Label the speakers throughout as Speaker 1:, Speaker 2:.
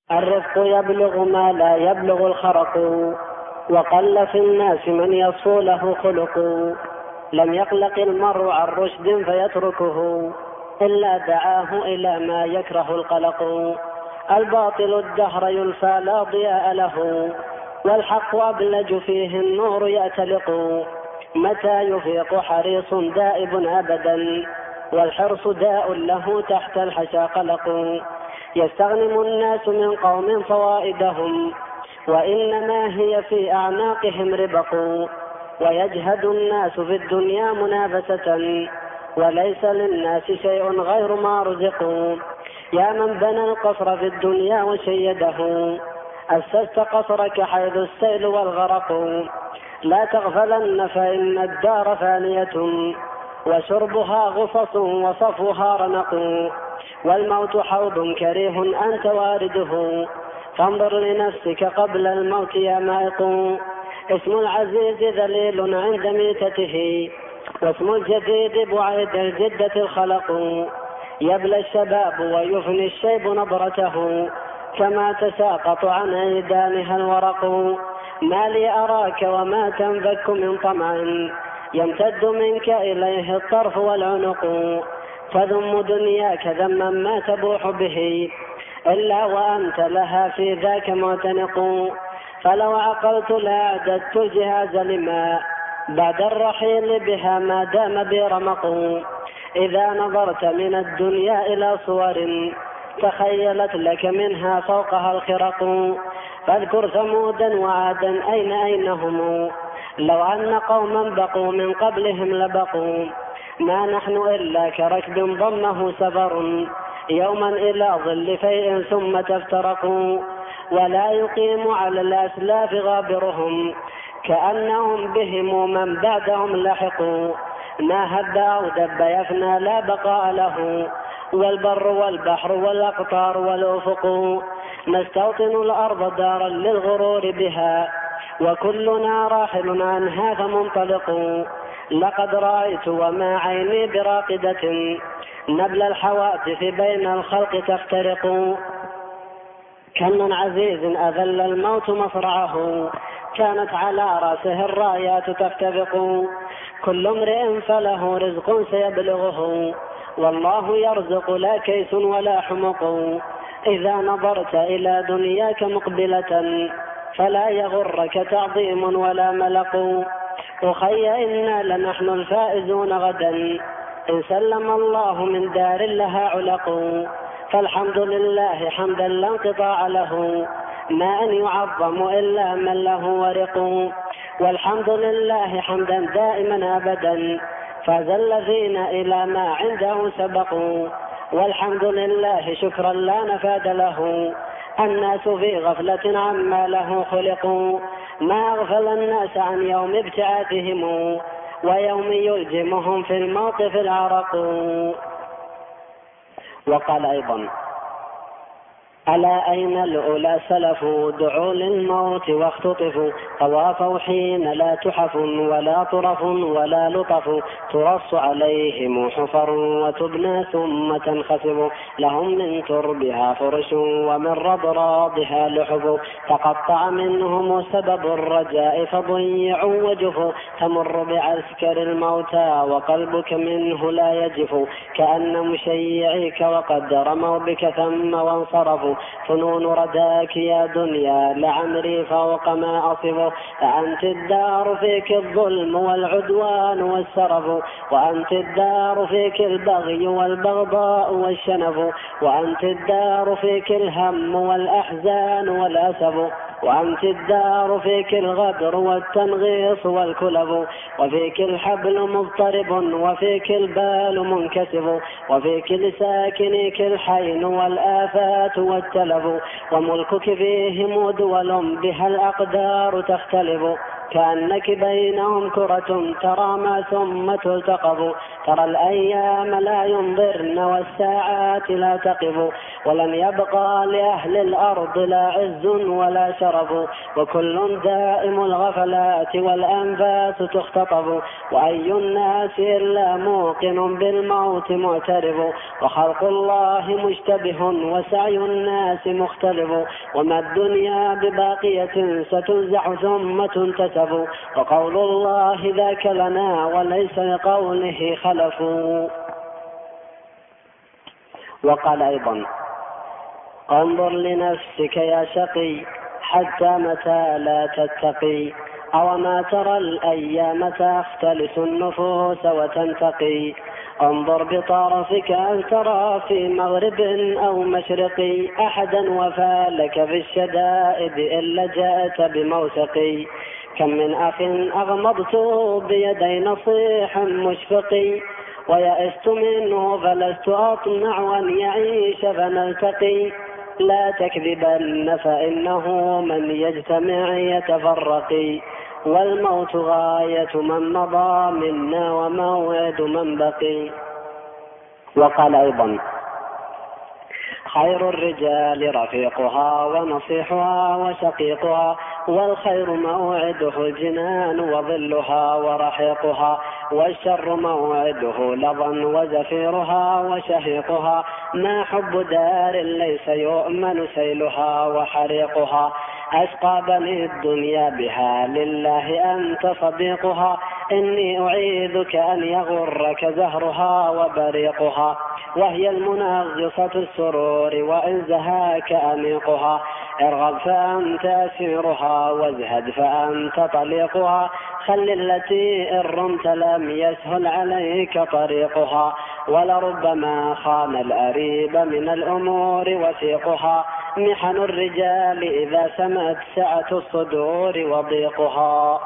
Speaker 1: الرفق يبلغ ما لا يبلغ الخرق، وقل في الناس من يصفو له خلق. لم يقلق المرء عن رشد فيتركه، إلا دعاه إلى ما يكره القلق. الباطل الدهر يلفى لا ضياء له، والحق أبلج فيه النور يأتلق. متى يفيق حريص دائب أبدا، والحرص داء له تحت الحشا قلق. يستغنم الناس من قوم فوائدهم، وإنما هي في أعناقهم ربق. ويجهد الناس في الدنيا منافسة، وليس للناس شيء غير ما رزقوا. يا من بنى القصر في الدنيا وشيده، أسست قصرك حيث السيل والغرق. لا تغفلن فإن الدار فانية، وشربها غصص وصفها رنق. والموت حوض كريه أنت وارده، فانظر لنفسك قبل الموت يا مائق. اسم العزيز ذليل عند ميتته، واسم الجديد بعيد الجدة الخلق. يبلى الشباب ويفني الشيب نظرته، كما تساقط عن عيدانها الورق. ما لي أراك وما تنفك من طمع، يمتد منك إليه الطرف والعنق. تذم دنياك ذما ما تبوح به، إلا وأنت لها في ذاك معتنق. فلو عقلت لأعددت الجهاز لما بعد الرحيل بها ما دام بي رمق. إذا نظرت من الدنيا إلى صور تخيلت لك منها فوقها الخرق. فاذكر ثمودا وعادا أين هم، لو أن قوما بقوا من قبلهم لبقوا. ما نحن إلا كركب ضمه سفر، يوما إلى ظل فيء ثم تفترقوا. ولا يقيم على الأسلاف غابرهم، كأنهم بهم من بعدهم لحقوا. ما هب أو دب يفنى لا بقاء له، والبر والبحر والأقطار والأفق. نستوطن الأرض دارا للغرور بها، وكلنا راحل عنها فمنطلق. لقد رأيت وما عيني براقدة، نبل الحوادث بين الخلق تفترق. كم من عزيز أذل الموت مصرعه، كانت على رأسه الرايات تختبق. كل امرئ فله رزق سيبلغه، والله يرزق لا كيس ولا حمق. إذا نظرت إلى دنياك مقبلة، فلا يغرك تعظيم ولا ملق. أخي إنا لنحن الفائزون غدا، إن سلم الله من دار لها علق. فالحمد لله حمدا لا انقطاع له، ما أن يعظم إلا من له ورق. والحمد لله حمدا دائما أبدا، فاز الذين إلى ما عنده سبقوا. والحمد لله شكرا لا نفاد له، الناس في غفلة عما له خلقوا. ما أغفل الناس عن يوم ابتعاثهم، ويوم يلجمهم في الموقف العرق. وقال أيضا: ألا أين الأولى سلفوا، دعوا للموت واختطفوا. طوافوا حين لا تحف ولا طرف ولا لطف، ترص عليهم حفر وتبنى ثم تنخسف. لهم من تربها فرش ومن رضراضها لحف، تقطع منهم سبب الرجاء فضيعوا وجفوا. تمر بعسكر الموتى وقلبك منه لا يجف، كأن مشيعيك وقد رموا بك ثم وانصرفوا. فنون رداك يا دنيا لعمري فوق ما أصف، فأنت الدار فيك الظلم والعدوان والسرف، وأنت الدار فيك البغي والبغضاء والشنف، وأنت الدار فيك الهم والأحزان والأسف، وأنت الدار فيك الغدر والتنغيص والكلف، وفيك الحبل مضطرب وفيك البال منكسف، وفيك لساكنيك الحين والآفات والتلف، وملكك فيهم دول بها الأقدار تختلف. كأنك بينهم كرة ترى ما ثم تلتقظ. ترى الأيام لا ينظرن والساعات لا تقف، ولن يبقى لأهل الأرض لا عز ولا شرف، وكل دائم الغفلات والأنفاس تختطف، وأي الناس إلا موقن بالموت معترف، وخلق الله مشتبه وسعي الناس مختلف، وما الدنيا بباقية ستنزع ثم تنتسب، وقول الله ذاك لنا وليس لقوله خلف. وقال أيضا: انظر لنفسك يا شقي حتى متى لا تتقي، أو ما ترى الأيام تختلس النفوس وتنتقي، انظر بطرفك هل ترى في مغرب أو مشرق أحدا وفالك في الشدائد إلا جاءت بموثقي، كم من أخ أغمضت بيدي نصيح مشفقي، ويأست منه فلست أطمع أن يعيش فنلتقي، لا تكذبن فإنه من يجتمع يتفرق، والموت غاية من مضى منا وموعد من بقي. وقال أيضا: خير الرجال رفيقها ونصيحها وشقيقها، والخير موعده الجنان وظلها ورحيقها، والشر موعده لظى وزفيرها وشهيقها، ما حب دار ليس يؤمن سيلها وحريقها، أشقى بني الدنيا بها لله أنت صديقها، إني أعيذك أن يغرك زهرها وبريقها، وهي المنغصة السرور وإن زهاك أنيقها، ارغب فأنت أسيرها وازهد فأنت طليقها، خل التي إن رمت لم يسهل عليك طريقها، ولربما خان الأريب من الأمور وثيقها، محن الرجال إذا سمت سعة الصدور وضيقها.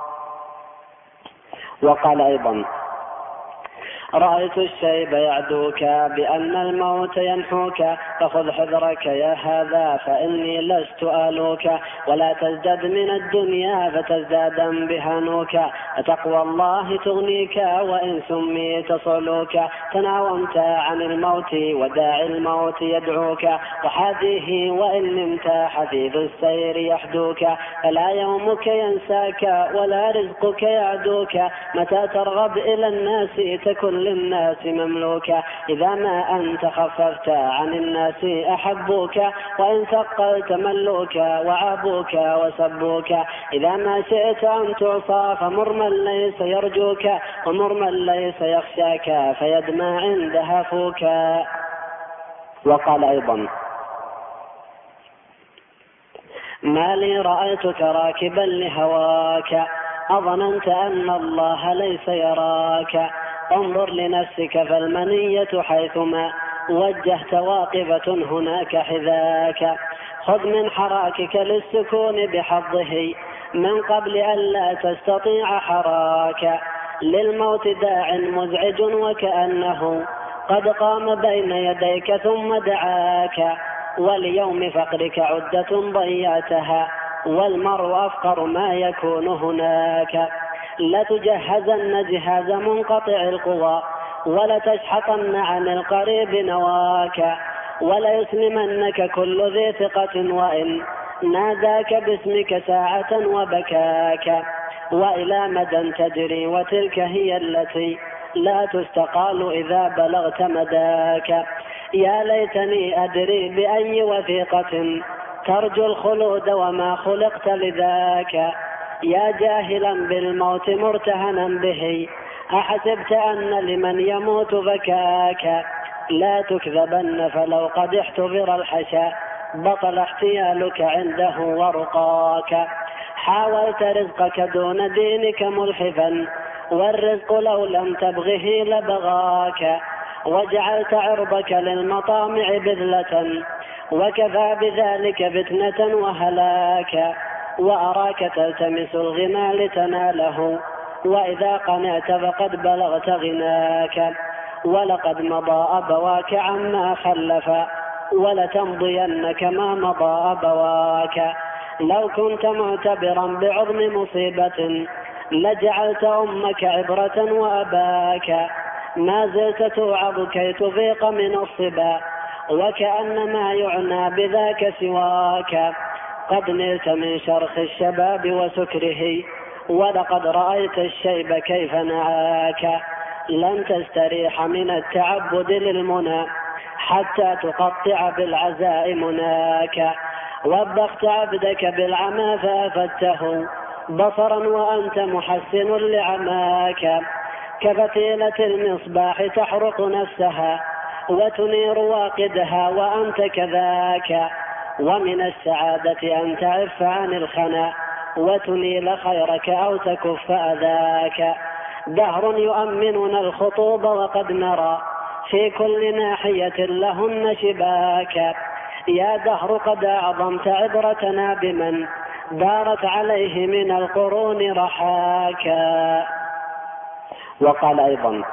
Speaker 1: وقال أيضا: رأيت الشيب يعدوك بأن الموت ينحوك، فخذ حذرك يا هذا فإني لست آلوك، ولا تزدد من الدنيا فتزدادا بهانوك، فتقوى الله تغنيك وإن سميت صعلوك، تناومت عن الموت وداعي الموت يدعوك، وحاذيه وإن نمت حثيث السير يحدوك، فلا يومك ينساك ولا رزقك يعدوك، متى ترغب إلى الناس تكن للناس مملوكا، إذا ما أنت خففت عن الناس أحبوك، وإن ثقلت ملوكا وعابوك وسبوك، إذا ما شئت أن تعصى فمر من ليس يرجوك، ومر من ليس يخشاك فيدمى عند هفوك. وقال أيضا: ما لي رأيتك راكبا لهواك، أظننت أن الله ليس يراك، انظر لنفسك فالمنية حيثما وجهت واقفة هناك حذاك، خذ من حراكك للسكون بحظه من قبل أن لا تستطيع حراك، للموت داع مزعج وكأنه قد قام بين يديك ثم دعاك، وليوم فقرك عدة ضيعتها، والمرء أفقر ما يكون هناك، لتجهزن جهاز منقطع القوى، ولتشحطن عن القريب نواك، وليسلمنك كل ذي ثقة وإن ناداك باسمك ساعة وبكاك، وإلى مدى تجري وتلك هي التي لا تستقال إذا بلغت مداك، يا ليتني أدري بأي وثيقة ترجو الخلود وما خلقت لذاك، يا جاهلا بالموت مرتهنا به أحسبت أن لمن يموت بكاك، لا تكذبن فلو قد احتضر الحشا بطل احتيالك عنده ورقاك، حاولت رزقك دون دينك ملحفا والرزق لو لم تبغه لبغاك، وجعلت عرضك للمطامع بذلة وكفى بذلك فتنة وهلاك، وأراك تلتمس الغنى لتناله وإذا قنعت فقد بلغت غناك، ولقد مضى أبواك عما خلفا ولتمضين كما مضى أبواك، لو كنت معتبرا بعظم مصيبة لجعلت أمك عبرة وأباك، ما زلت توعظ كي تفيق من الصبا، وكأن ما يعنى بذاك سواك. قد نلت من شرخ الشباب وسكره، ولقد رأيت الشيب كيف نعاك. لن تستريح من التعبد للمنى حتى تقطع بالعزاء مناك. وبخت عبدك بالعمى فأفدته بصرا وأنت محسن لعماك. كفتيلة المصباح تحرق نفسها وتنير واقدها وأنت كذاك. ومن السعادة أن تعف عن الخنا وتنيل خيرك أو تكف أذاك. دهر يؤمننا الخطوب وقد نرى في كل ناحية لهن شباك. يا دهر قد أعظمت عبرتنا بمن دارت عليه من القرون رحاكا. وقال أيضا: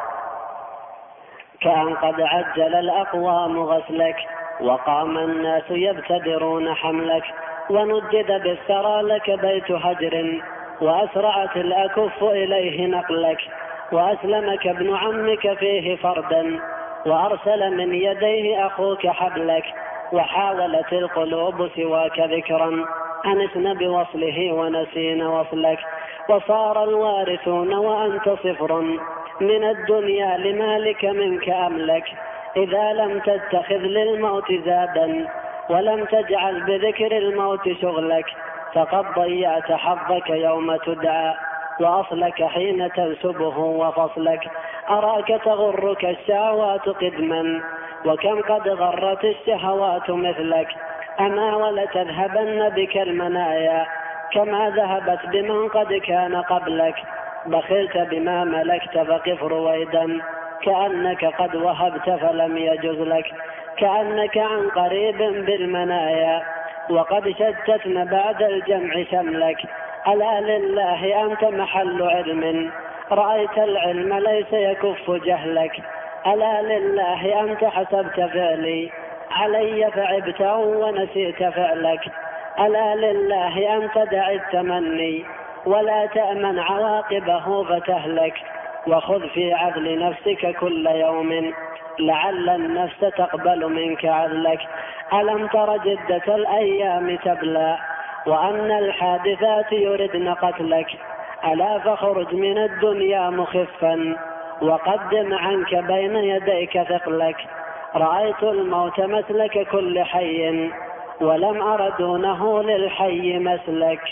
Speaker 1: كأن قد عجل الأقوام غسلك وقام الناس يبتدرون حملك. ونجد بالثرى لك بيت هجر وأسرعت الأكف إليه نقلك. وأسلمك ابن عمك فيه فردا وأرسل من يديه أخوك حبلك. وحاولت القلوب سواك ذكرا أنسن بوصله ونسين وصلك. وصار الوارثون وأنت صفر من الدنيا لمالك منك أملك. إذا لم تتخذ للموت زادا ولم تجعل بذكر الموت شغلك فقد ضيعت حظك يوم تدعى وأصلك حين تنسبه وفصلك. أراك تغرك الشهوات قدما وكم قد غرت الشهوات مثلك. أما ولتذهبن بك المنايا كما ذهبت بمن قد كان قبلك. بخلت بما ملكت فقف رويدا كأنك قد وهبت فلم يجز لك. كأنك عن قريب بالمنايا وقد شتتن بعد الجمع شملك. ألا لله أنت محل علم رأيت العلم ليس يكف جهلك. ألا لله أنت حسبت فعلي علي فعبت ونسيت فعلك. ألا لله أنت دعيت تمني ولا تأمن عواقبه فتهلك. وخذ في عدل نفسك كل يوم لعل النفس تقبل منك عدلك. ألم تر جدة الأيام تبلى وأن الحادثات يردن قتلك. ألا فخرج من الدنيا مخفا وقدم عنك بين يديك ثقلك. رأيت الموت مسلك كل حي ولم أر دونه للحي مسلك.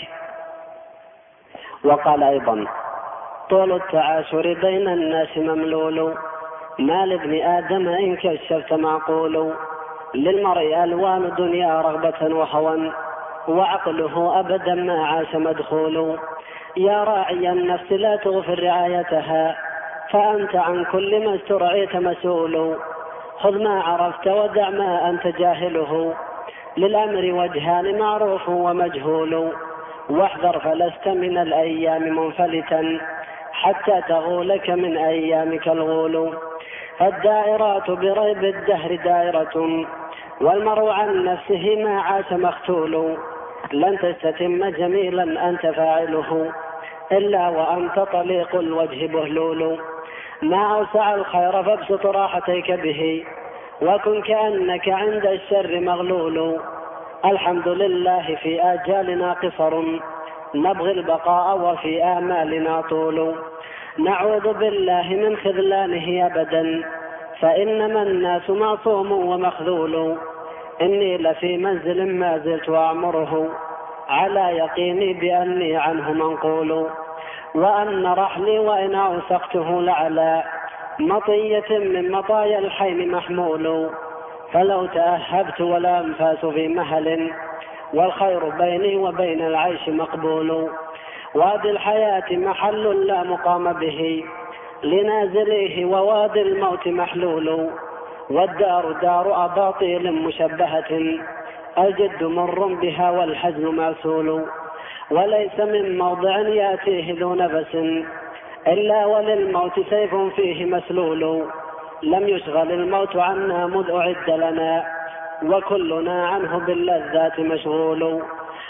Speaker 1: وقال أيضا: طول التعاشر بين الناس مملول ما لابن آدم إن كشفت معقول. للمرء ألوان دنيا رغبة وهوى وعقله أبدا ما عاش مدخول. يا راعي النفس لا تغفر رعايتها فأنت عن كل ما استرعيت مسؤول. خذ ما عرفت ودع ما أنت جاهله للأمر وجهان معروف ومجهول. واحذر فلست من الأيام منفلتا حتى تغولك من أيامك الغول. فالدائرات بريب الدهر دائرة والمرء عن نفسه ما عاش مختول. لن تستتم جميلا أنت فاعله إلا وأنت طليق الوجه بهلول. ما أوسع الخير فابسط راحتيك به وكن كأنك عند الشر مغلول. الحمد لله في آجالنا قصر نبغي البقاء وفي آمالنا طول. نعوذ بالله من خذلانه أبدا فإنما الناس معصوم ومخذول. إني لفي منزل ما زلت أعمره على يقيني بأني عنه منقول. وأن رحلي وإن أوثقته لعلى مطية من مطايا الحين محمول. فلو تأهبت ولا أنفاس في مهل والخير بيني وبين العيش مقبول. وادي الحياة محل لا مقام به لنازليه ووادي الموت محلول. والدار دار أباطيل مشبهة الجد مر بها والحزن مأسول. وليس من موضع يأتيه ذو نفس إلا وللموت سيف فيه مسلول. لم يشغل الموت عنا مذ أعد لنا وكلنا عنه باللذات مشغول.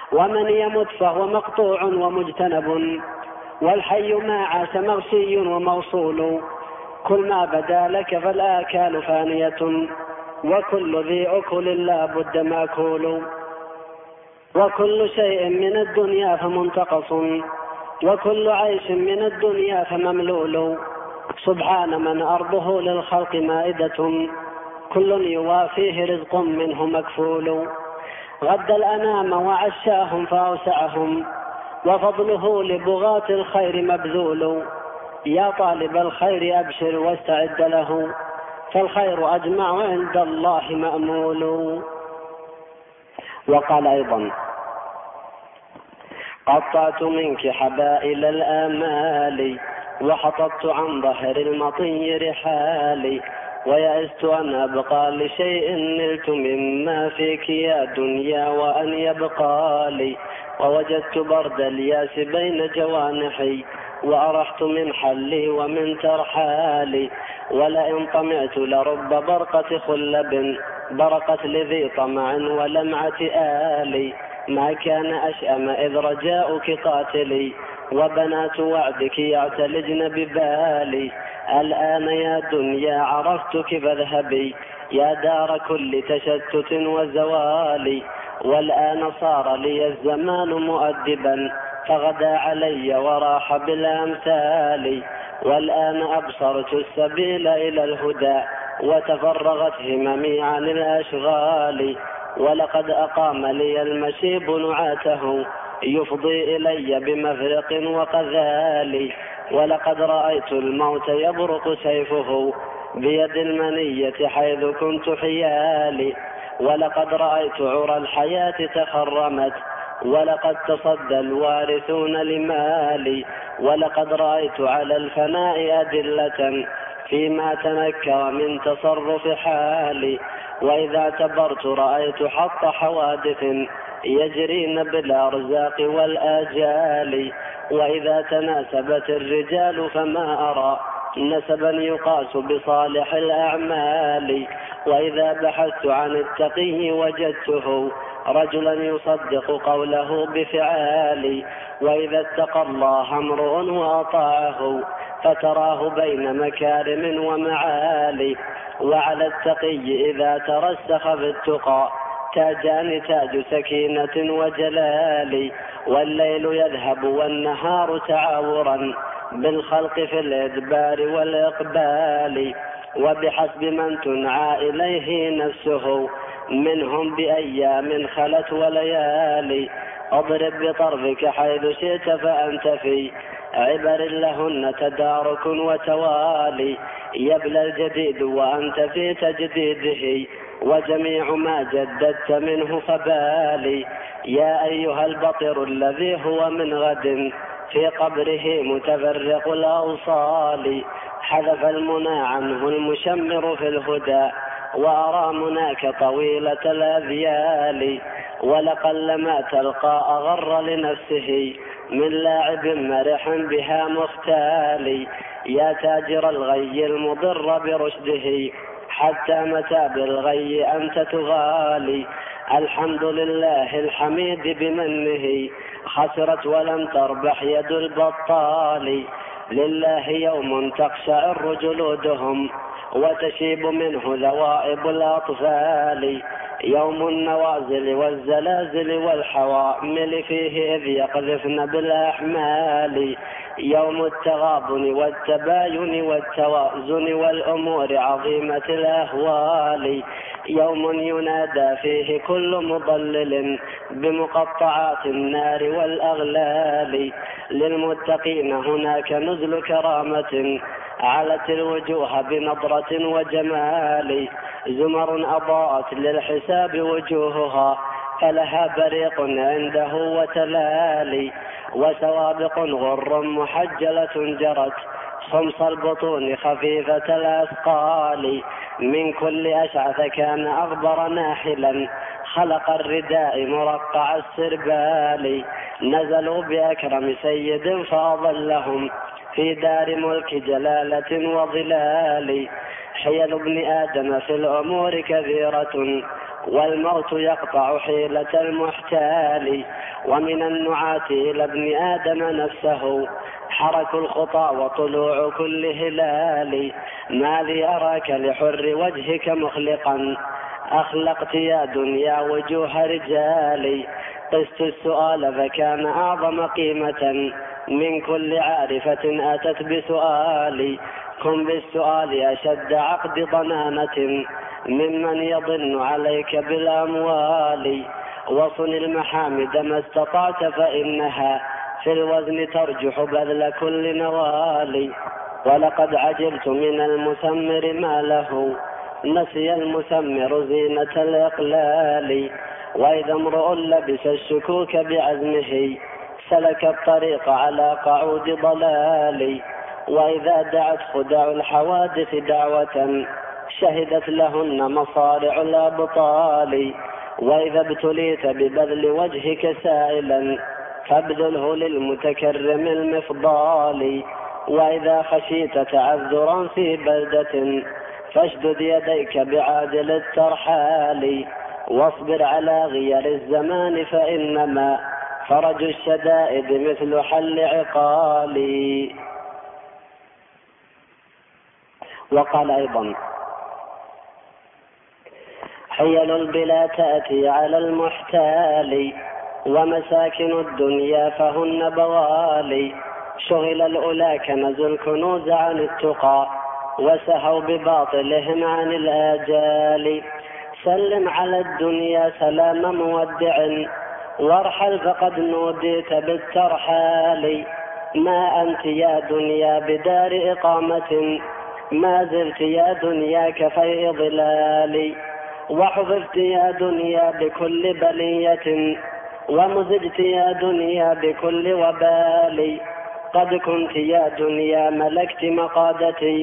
Speaker 1: ومن يمت فهو مقطوع ومجتنب، والحي ما عاش مغشي وموصول. كل ما بدا لك فالآكال فانية، وكل ذي أكل لا بد مأكول. وكل شيء من الدنيا فمنتقص، وكل عيش من الدنيا فمملول. سبحان من أرضه للخلق مائدة، كل يوافيه رزق منه مكفول. غد الأنام وعشاهم فأوسعهم، وفضله لبغاة الخير مبذول. يا طالب الخير أبشر واستعد له، فالخير أجمع عند الله مأمول. وقال أيضا: قطعت منك حبائل الآمال، وحطبت عن ظهر المطي رحالي، ويأست أن أبقى لشيء نلت مما فيك يا دنيا وأن يبقى لي. ووجدت برد الياس بين جوانحي، وأرحت من حلي ومن ترحالي. ولئن طمعت لرب برقة خلب، برقت لذي طمع ولمعة آلي. ما كان أشأم إذ رجاؤك قاتلي، وبنات وعدك يعتلجن ببالي. الآن يا دنيا عرفتك فاذهبي، يا دار كل تشتت وزوالي. والآن صار لي الزمان مؤدبا، فغدا علي وراح بالأمثال. والآن أبصرت السبيل إلى الهدى، وتفرغت هممي عن الأشغال. ولقد أقام لي المشيب نعاته، يفضي إلي بمفرق وقذال. ولقد رأيت الموت يبرق سيفه بيد المنية حيث كنت حيالي. ولقد رأيت عرى الحياة تخرمت، ولقد تصدى الوارثون لمالي. ولقد رأيت على الفناء أدلة فيما تنكر من تصرف حالي. وإذا اعتبرت رأيت حط حوادث يجرين بالأرزاق والآجال. وإذا تناسبت الرجال فما أرى نسبا يقاس بصالح الأعمال. وإذا بحثت عن التقي وجدته رجلا يصدق قوله بفعال. وإذا اتقى الله امرؤ وأطاعه فتراه بين مكارم ومعالي. وعلى التقي إذا ترسخ بالتقى تاجان، تاج سكينة وجلال. والليل يذهب والنهار تعاورا بالخلق في الإدبار والإقبال. وبحسب من تنعى إليه نفسه منهم بأيام خلت وليالي. اضرب بطرفك حيث شئت فأنت في عبر لهن تدارك وتوالي. يبلى الجديد وأنت في تجديده، وجميع ما جددت منه فبالي. يا أيها البطر الذي هو من غد في قبره متفرق الأوصال. حذف المنى عنه المشمر في الهدى، وأرى مناك طويلة الأذيال. ولقل ما تلقى أغر لنفسه من لاعب مرح بها مختال. يا تاجر الغي المضر برشده، حتى متى بالغي أنت تغالي. الحمد لله الحميد بمنه، خسرت ولم تربح يد البطال. لله يوم تقشعر جلودهم، وتشيب منه ذوائب الأطفال. يوم النوازل والزلازل والحوامل فيه إذ يقذفن بالأحمال. يوم التغابن والتباين والتوازن والأمور عظيمة الأهوال. يوم ينادى فيه كل مضلل بمقطعات النار والأغلال. للمتقين هناك نزل كرامة، علت الوجوه بنظرة وجمال. زمر أضاءت للحساب وجوهها، فلها بريق عنده وتلالي. وسوابق غر محجلة جرت خمص البطون خفيفة الأثقال. من كل أشعث كان أغبر ناحلا، خلق الرداء مرقع السربال. نزلوا بأكرم سيد فأظلهم في دار ملك جلالة وظلال. حيل ابن آدم في الأمور كثيرة، والموت يقطع حيلة المحتال. ومن النعات إلى ابن آدم نفسه حرك الخطى وطلوع كل هلال. ما لي أراك لحر وجهك مخلقا أخلقت يا دنيا وجوه رجالي. قست السؤال فكان أعظم قيمة من كل عارفة أتت بسؤالي. كن بالسؤال أشد عقد ضنانة ممن يضن عليك بالأموال. وصن المحامد ما استطعت فإنها في الوزن ترجح بذل كل نوال. ولقد عجبت من المسمر ما له نسي المسمر زينة الإقلال. وإذا امرؤ لبس الشكوك بعزمه سلك الطريق على قعود ضلال. وإذا دعت خدع الحوادث دعوة شهدت لهن مصارع الأبطال. وإذا ابتليت ببذل وجهك سائلا فابذله للمتكرم المفضال. وإذا خشيت تعذرا في بلدة فاشدد يديك بعادل الترحال. واصبر على غير الزمان فإنما فرج الشدائد مثل حل عقالي. وقال أيضا حيل البلا تأتي على المحتال ومساكن الدنيا فهن بوالي. شغل الأولى كنزوا الكنوز عن التقى وسهوا بباطلهم عن الآجال. سلم على الدنيا سلام مودع وارحل فقد نوديت بالترحال. ما أنت يا دنيا بدار إقامة ما زلت يا دنيا كفيء ظلال. وحفظت يا دنيا بكل بلية ومزجت يا دنيا بكل وبال. قد كنت يا دنيا ملكت مقادتي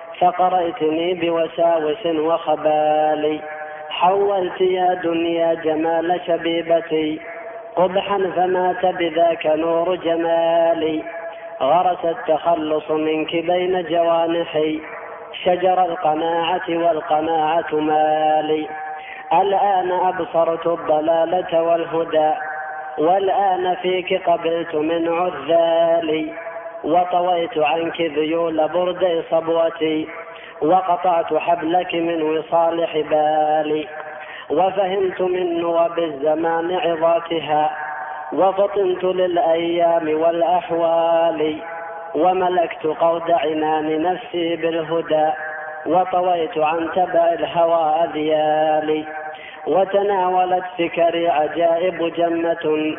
Speaker 1: فقرأتني بوساوس وخبال. حولت يا دنيا جمال شبيبتي قبحا فمات بذاك نور جمالي. غرس التخلص منك بين جوانحي شجر القناعة والقناعة مالي. الآن أبصرت الضلالة والهدى والآن فيك قبلت من عذالي. وطويت عنك ذيول برد صبوتي وقطعت حبلك من وصال حبالي. وفهمت من نوب الزمان عظاتها وفطنت للأيام والأحوال. وملكت قود عنان نفسي بالهدى وطويت عن تبع الهوى أذيالي. وتناولت فكري عجائب جمة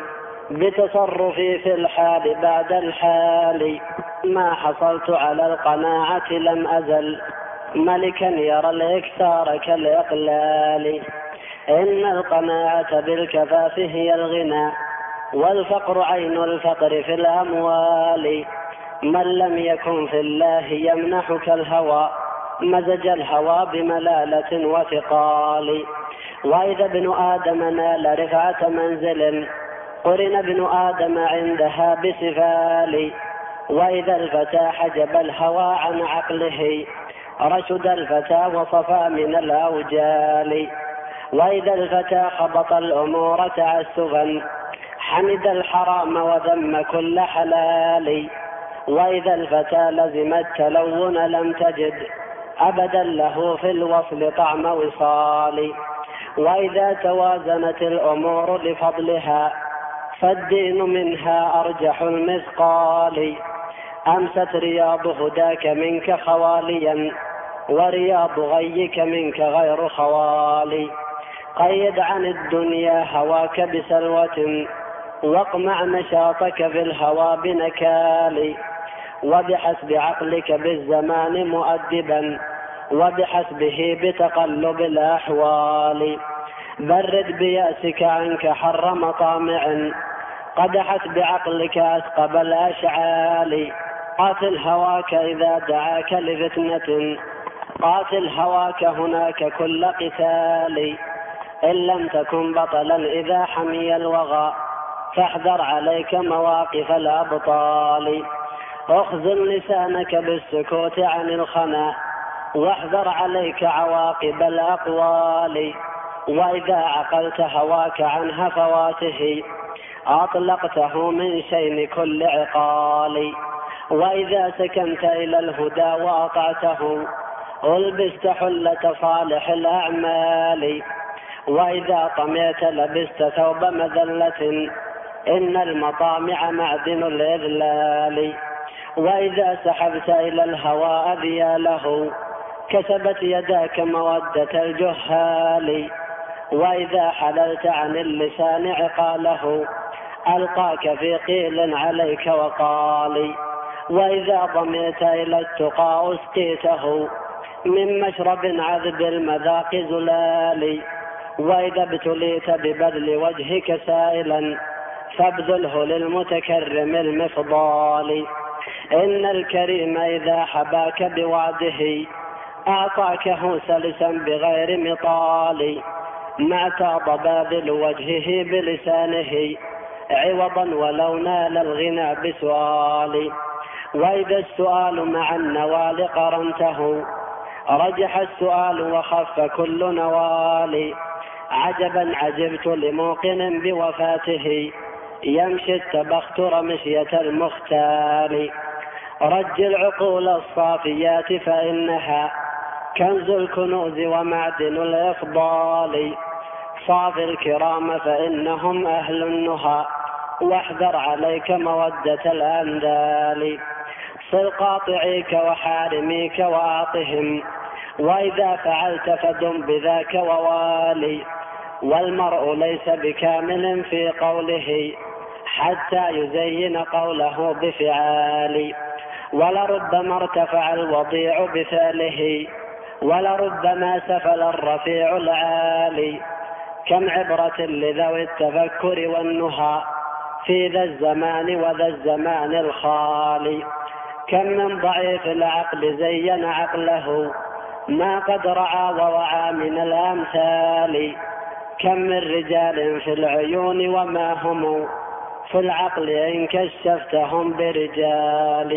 Speaker 1: بتصرفي في الحال بعد الحال. ما حصلت على القناعة لم أزل ملكا يرى الإكثار كالإقلال. إن القناعة بالكفاف هي الغنى والفقر عين الفقر في الأموال. من لم يكن في الله يمنحك الهوى مزج الهوى بملالة وثقال. وإذا ابن آدم نال رفعة منزل قرن ابن آدم عندها بسفال. وإذا الفتى حجب الهوى عن عقله رشد الفتى وصفى من الأوجال. وإذا الفتى خبط الأمور تعسفا حمد الحرام وذم كل حلال. وإذا الفتى لزم التلون لم تجد أبدا له في الوصل طعم وصال. وإذا توازنت الأمور لفضلها فالدين منها أرجح المثقال. أمست رياض هداك منك خواليا ورياض غيك منك غير خوالي. قيد عن الدنيا هواك بسلوة واقمع نشاطك في الهوى بنكال. وبحسب عقلك بالزمان مؤدبا وبحسبه بتقلب الأحوال. برد بيأسك عنك حر مطامع قدحت بعقلك أثقب الأشعال. قاتل هواك إذا دعاك لفتنة قاتل هواك هناك كل قتال. إن لم تكن بطلا إذا حمي الوغى فاحذر عليك مواقف الأبطال. اخزن لسانك بالسكوت عن الخنا واحذر عليك عواقب الأقوال. وإذا عقلت هواك عن هفواته أطلقته من شين كل عقال. وإذا سكنت إلى الهدى وأطعته ألبست حلة صالح الأعمال. وإذا طمعت لبست ثوب مذلة إن المطامع معدن الإذلال. وإذا سحبت إلى الهوى أذياله كسبت يداك مودة الجهال. وإذا حللت عن اللسان عقاله ألقاك في قيل عليك وقال. وإذا ضمئت إلى التقى أسقيته من مشرب عذب المذاق زلال. وإذا ابتليت ببذل وجهك سائلا فابذله للمتكرم المفضال. إن الكريم إذا حباك بوعده أعطاكه سلسا بغير مطال. ما اعتاض باذل وجهه بلسانه عوضا ولو نال الغنى بسؤال. وإذا السؤال مع النوال قرنته رجح السؤال وخف كل نوال. عجبا عجبت لموقن بوفاته يمشي التبختر مشية المختار. رج العقول الصافيات فإنها كنز الكنوز ومعدن الإفضال. صاف الكرام فإنهم أهل النهى واحذر عليك مودة الأندال. صل قاطعيك وحارميك وأعطهم وإذا فعلت فدم بذاك ووالي. والمرء ليس بكامل في قوله حتى يزين قوله بفعال. ولربما ارتفع الوضيع بفعله ولربما سفل الرفيع العالي. كم عبرة لذوي التفكر والنهى في ذا الزمان وذا الزمان الخالي. كم من ضعيف العقل زين عقله ما قد رعى ووعى من الأمثال. كم من رجال في العيون وما هم في العقل إن كشفتهم برجال.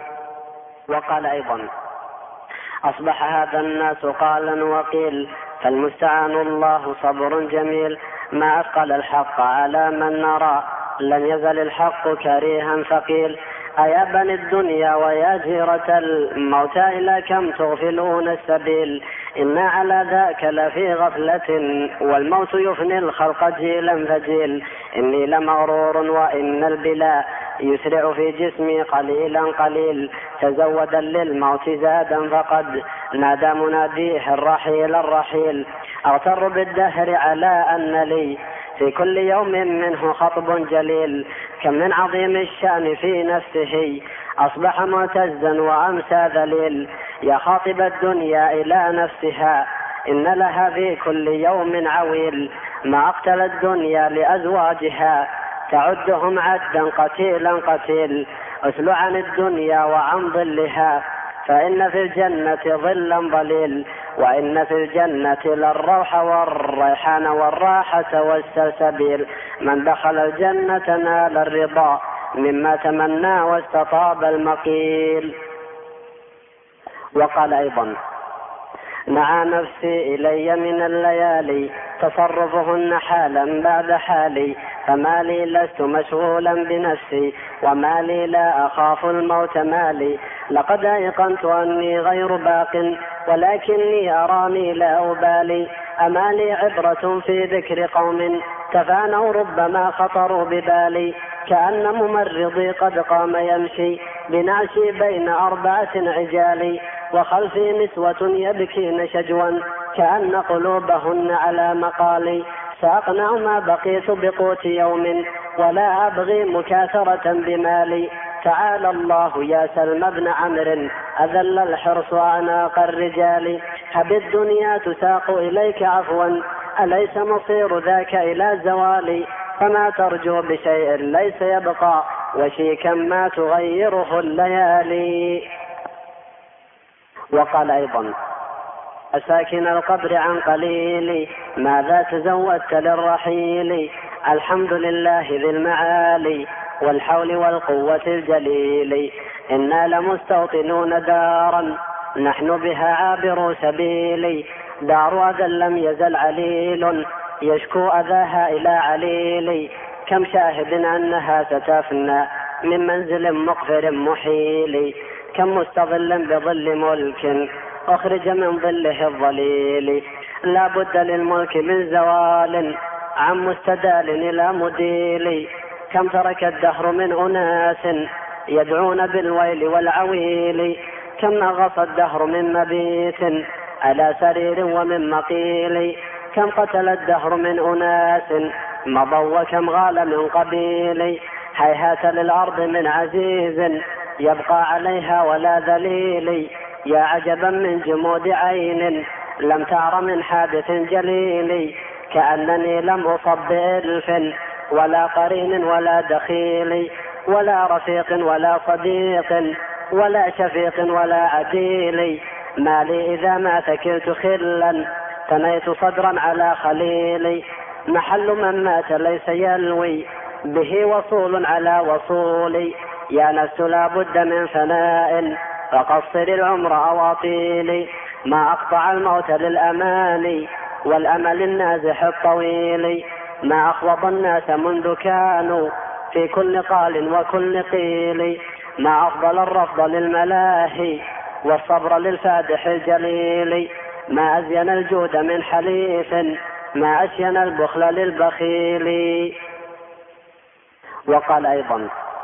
Speaker 1: وقال أيضا أصبح هذا الناس قالا وقيل فالمستعان الله صبر جميل. ما أثقل الحق على من نرى لم يزل الحق كريها ثقيل. أيا بني الدنيا ويا جيرة الموتى إلى كم تغفلون السبيل. إنا على ذاك لفي غفلة والموت يفني الخلق جيلا فجيل. إني لمغرور وإن البلاء يسرع في جسمي قليلا قليل. تزودا للموت زادا فقد نادى مناديه الرحيل الرحيل. أغتر بالدهر على أن لي في كل يوم منه خطب جليل. كم من عظيم الشأن في نفسه أصبح معتزا وأمسى ذليل. يا خاطب الدنيا إلى نفسها إن لها في كل يوم عويل. ما أقتل الدنيا لأزواجها تعدهم عدا قتيلا قتيل. أسل عن الدنيا وعن ظلها فإن في الجنة ظلا ظليل. وإن في الجنة للروح والريحان والراحة والسلسبيل. من دخل الجنة نال الرضا مما تمنى واستطاب المقيل. وقال أيضا نعى نفسي إلي من الليالي تصرفهن حالا بعد حالي. فما لي لست مشغولا بنفسي وما لي لا أخاف الموت مالي. لقد أيقنت أني غير باق ولكني أراني لا أبالي. أما لي عبرة في ذكر قوم تفانوا ربما خطروا ببالي. كأن ممرضي قد قام يمشي بنعشي بين 4 عجال. وخلفي نسوة يبكين شجوا كأن قلوبهن على مقالي. سأقنع ما بقيت بقوت يوم ولا أبغي مكاثرة بمالي. تعالى الله يا سلم بن عمرو أذل الحرص أعناق الرجال. هب الدنيا تساق إليك عفوا أليس مصير ذاك إلى زوالي. فما ترجو بشيء ليس يبقى وشيكا ما تغيره الليالي. وقال أيضا أساكن القبر عن قليل ماذا تزودت للرحيل. الحمد لله ذي المعالي والحول والقوة الجليل. إنا لمستوطنون دارا نحن بها عابر سبيل. دار أذى لم يزل عليل يشكو أذاها إلى عليل. كم شاهد أنها ستفنى من منزل مقفر محيل، كم مستظل بظل ملك أخرج من ظله الظليل. لا بد للملك من زوال عن مستدال إلى مديل، كم ترك الدهر من أناس يدعون بالويل والعويل، كم نغص الدهر من مبيت على سرير ومن مقيل، كم قتل الدهر من أناس مضوا وكم غال من قبيل. هيهات للأرض من عزيز يبقى عليها ولا ذليل، يا عجبا من جمود عين لم تعر من حادث جليل، كأنني لم أصب بإلف ولا قرين ولا دخيل، ولا رفيق ولا صديق ولا شفيق ولا عديل، ما لي إذا ما ثكلت خلا ثنيت صدرا على خليلي، محل من مات ليس يلوي به وصول على وصولي، يا نفس لا بد من فناء فقصر العمر أواطيلي، ما أقطع الموت للأمان والأمل النازح الطويل، ما أخوض الناس منذ كانوا في كل قال وكل قيل، ما أفضل الرفض للملاهي والصبر للفادح الجليل، ما أزين الجود من حليف ما أشين البخل للبخيل. وقال أيضا: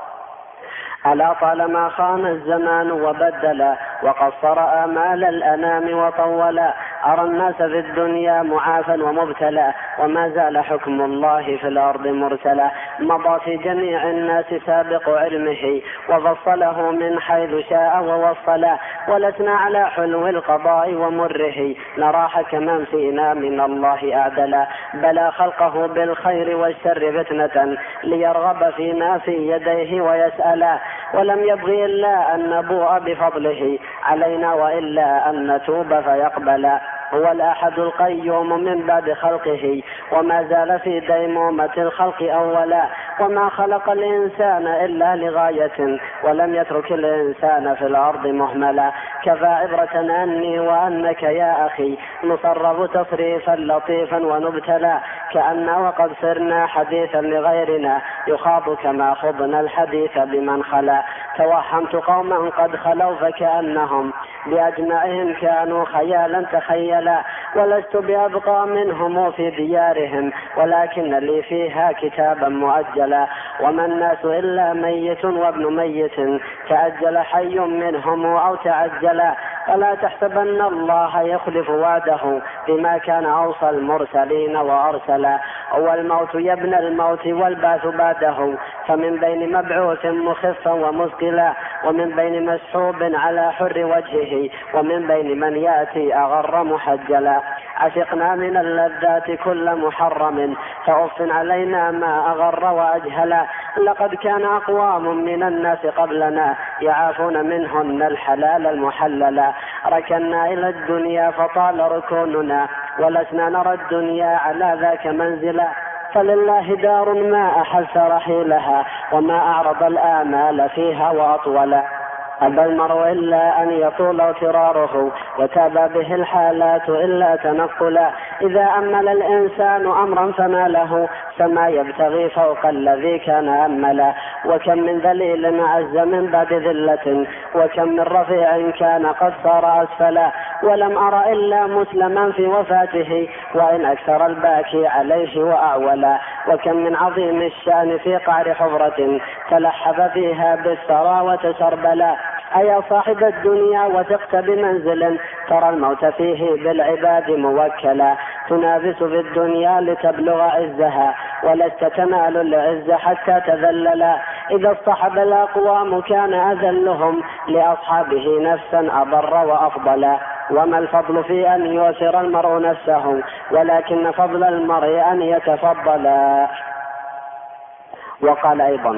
Speaker 1: ألا طالما خان الزمان وبدلا وقصر آمال الأنام وطولا، أرى الناس في الدنيا معافا ومبتلا وما زال حكم الله في الأرض مرسلا، مضى في جميع الناس سابق علمه وفصله من حيث شاء ووصلا، ولسنا على حلو القضاء ومره نرى حكما فينا من الله أعدلا، بلى خلقه بالخير والشر فتنة ليرغب فينا في يديه ويسألا، ولم يبغي إلا أن نبوء بفضله علينا وإلا أن نتوب فيقبلا، هو الأحد القيوم من بعد خلقه وما زال في ديمومة الخلق أولا، وما خلق الإنسان إلا لغاية ولم يترك الإنسان في الأرض مهملا، كفى عبرة أني وأنك يا أخي نصرف تصريفا لطيفا ونبتلى، كأن وقد صرنا حديثا لغيرنا يخاض كما خضنا الحديث بمن خلا، توهمت قوما قد خلوا فكأنهم بأجمعهم كانوا خيالا تخيلا، ولست بأبقى منهم في ديارهم ولكن لي فيها كتابا مؤجلا، وما الناس إلا ميت وابن ميت تأجل حي منهم أو تعجلا، فلا تحسبن الله يخلف وعده بما كان أوصى المرسلين وأرسلا، هو الموت يا ابن الموت والبعث بعده، فمن بين مبعوث مخفا ومثقلا، ومن بين مسحوب على حر وجهه، ومن بين من يأتي أغر محجلا، عشقنا من اللذات كل محرم فأف علينا ما أغر وأجهلا، لقد كان أقوام من الناس قبلنا يعافون منهن الحلال المحللا، ركنا إلى الدنيا فطال ركوننا ولسنا نرى الدنيا على ذاك منزلا، فلله دار ما أحس رحيلها وما أعرض الآمال فيها وأطولا، أبى المرء إلا أن يطول اغتراره وتابى به الحالات إلا تنقلا، إذا أمل الإنسان أمرا فما له سما يبتغي فوق الذي كان أملا، وكم من ذليل عز من بعد ذلة وكم من رفيع كان قد صار أسفلا، ولم أرى إلا مسلما في وفاته وإن أكثر الباكي عليه وأعولا، وكم من عظيم الشان في قعر حفرة تلحف فيها بالثرى وتسربلا، أيا صاحب الدنيا وثقت بمنزل ترى الموت فيه بالعباد موكلا، تنافس في الدنيا لتبلغ عزها ولست تنال العز حتى تذللا، إذا اصطحب الأقوام كان أذلهم لأصحابه نفسا أضر وأفضلا، وما الفضل في أن يؤثر المرء نفسه ولكن فضل المرء أن يتفضلا. وقال أيضا: